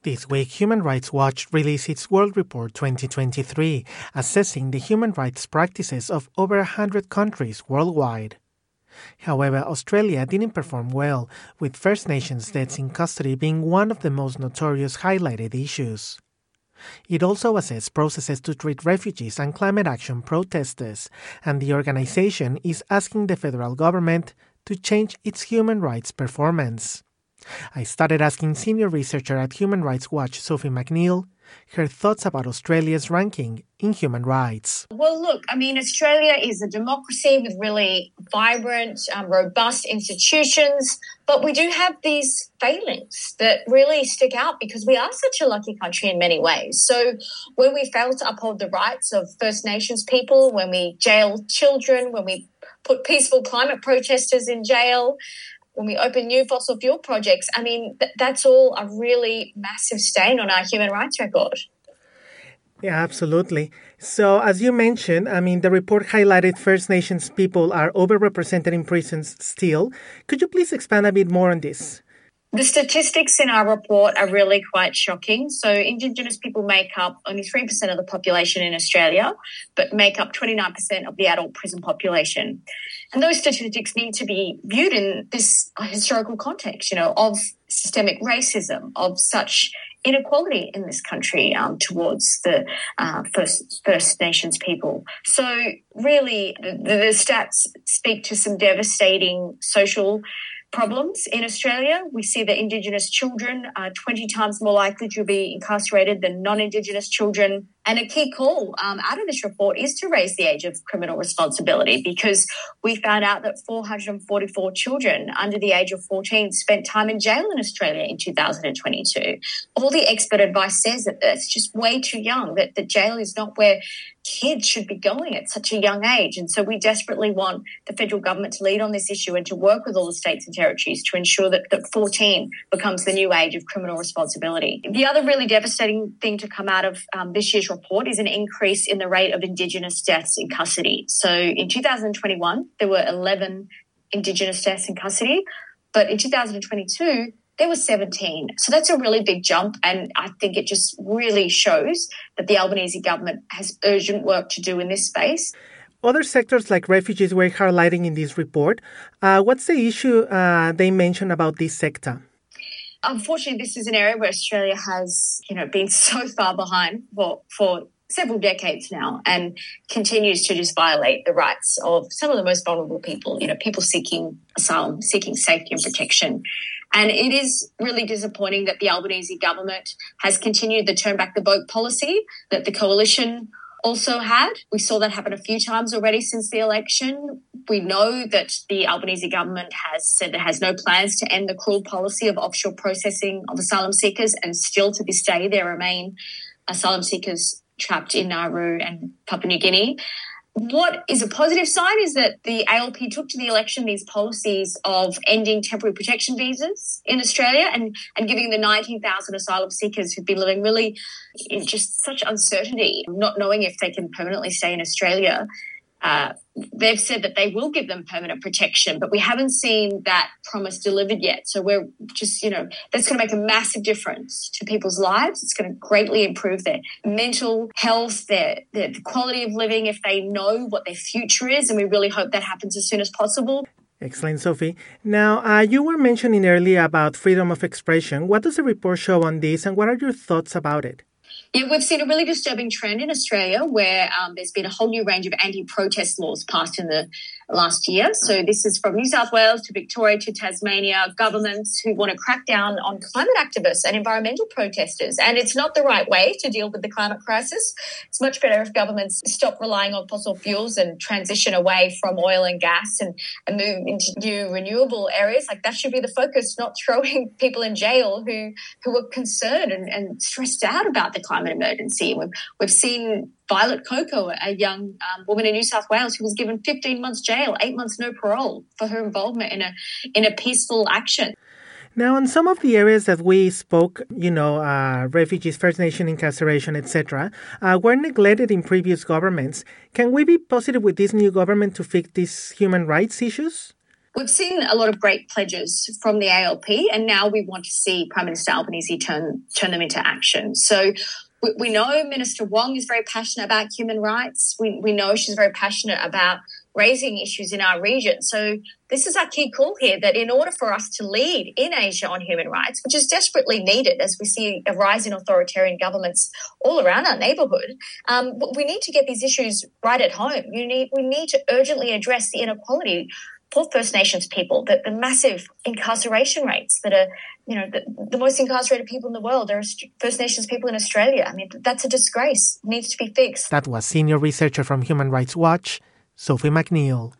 This week, Human Rights Watch released its World Report 2023, assessing the human rights practices of over 100 countries worldwide. However, Australia didn't perform well, with First Nations deaths in custody being one of the most notorious highlighted issues. It also assessed processes to treat refugees and climate action protesters, and the organization is asking the federal government to change its human rights performance. I started asking senior researcher at Human Rights Watch, Sophie McNeil, her thoughts about Australia's ranking in human rights. Well, look, Australia is a democracy with really vibrant, robust institutions, but we do have these failings that really stick out because we are such a lucky country in many ways. So when we fail to uphold the rights of First Nations people, when we jail children, when we put peaceful climate protesters in jail, when we open new fossil fuel projects, that's all a really massive stain on our human rights record. Yeah, absolutely. So, as you mentioned, the report highlighted First Nations people are overrepresented in prisons still. Could you please expand a bit more on this? The statistics in our report are really quite shocking. So Indigenous people make up only 3% of the population in Australia, but make up 29% of the adult prison population. And those statistics need to be viewed in this historical context, of systemic racism, of such inequality in this country towards the First Nations people. So really, the stats speak to some devastating social problems in Australia. We see that Indigenous children are 20 times more likely to be incarcerated than non-Indigenous children. And a key call out of this report is to raise the age of criminal responsibility, because we found out that 444 children under the age of 14 spent time in jail in Australia in 2022. All the expert advice says that that's just way too young, that the jail is not where kids should be going at such a young age. And so we desperately want the federal government to lead on this issue and to work with all the states and territories to ensure that 14 becomes the new age of criminal responsibility. The other really devastating thing to come out of this year's report is an increase in the rate of Indigenous deaths in custody. So in 2021, there were 11 Indigenous deaths in custody, but in 2022, there were 17. So that's a really big jump, and I think it just really shows that the Albanese government has urgent work to do in this space. Other sectors like refugees were highlighting in this report. What's the issue they mentioned about this sector? Unfortunately, this is an area where Australia has, been so far behind for several decades now, and continues to just violate the rights of some of the most vulnerable people, people seeking asylum, seeking safety and protection. And it is really disappointing that the Albanese government has continued the turn back the boat policy that the coalition also had. We saw that happen a few times already since the election. We know that the Albanese government has said it has no plans to end the cruel policy of offshore processing of asylum seekers, and still to this day there remain asylum seekers trapped in Nauru and Papua New Guinea. What is a positive sign is that the ALP took to the election these policies of ending temporary protection visas in Australia and giving the 19,000 asylum seekers who've been living really in just such uncertainty, not knowing if they can permanently stay in Australia. They've said that they will give them permanent protection, but we haven't seen that promise delivered yet. So we're just, that's going to make a massive difference to people's lives. It's going to greatly improve their mental health, their quality of living, if they know what their future is. And we really hope that happens as soon as possible. Excellent, Sophie. Now, you were mentioning earlier about freedom of expression. What does the report show on this, and what are your thoughts about it? Yeah, we've seen a really disturbing trend in Australia where there's been a whole new range of anti-protest laws passed in the last year. So this is from New South Wales to Victoria to Tasmania, governments who want to crack down on climate activists and environmental protesters. And it's not the right way to deal with the climate crisis. It's much better if governments stop relying on fossil fuels and transition away from oil and gas and move into new renewable areas. Like, that should be the focus, not throwing people in jail who are concerned and stressed out about the climate emergency. We've seen Violet Coco, a young woman in New South Wales who was given 15 months jail, 8 months no parole for her involvement in a peaceful action. Now, in some of the areas that we spoke, refugees, First Nation incarceration, etc., were neglected in previous governments. Can we be positive with this new government to fix these human rights issues? We've seen a lot of great pledges from the ALP, and now we want to see Prime Minister Albanese turn them into action. So we know Minister Wong is very passionate about human rights. We know she's very passionate about raising issues in our region. So this is our key call here, that in order for us to lead in Asia on human rights, which is desperately needed as we see a rise in authoritarian governments all around our neighbourhood, we need to get these issues right at home. We need to urgently address the inequality for First Nations people, the massive incarceration rates that are, the most incarcerated people in the world are First Nations people in Australia. I mean, that's a disgrace. It needs to be fixed. That was senior researcher from Human Rights Watch, Sophie McNeil.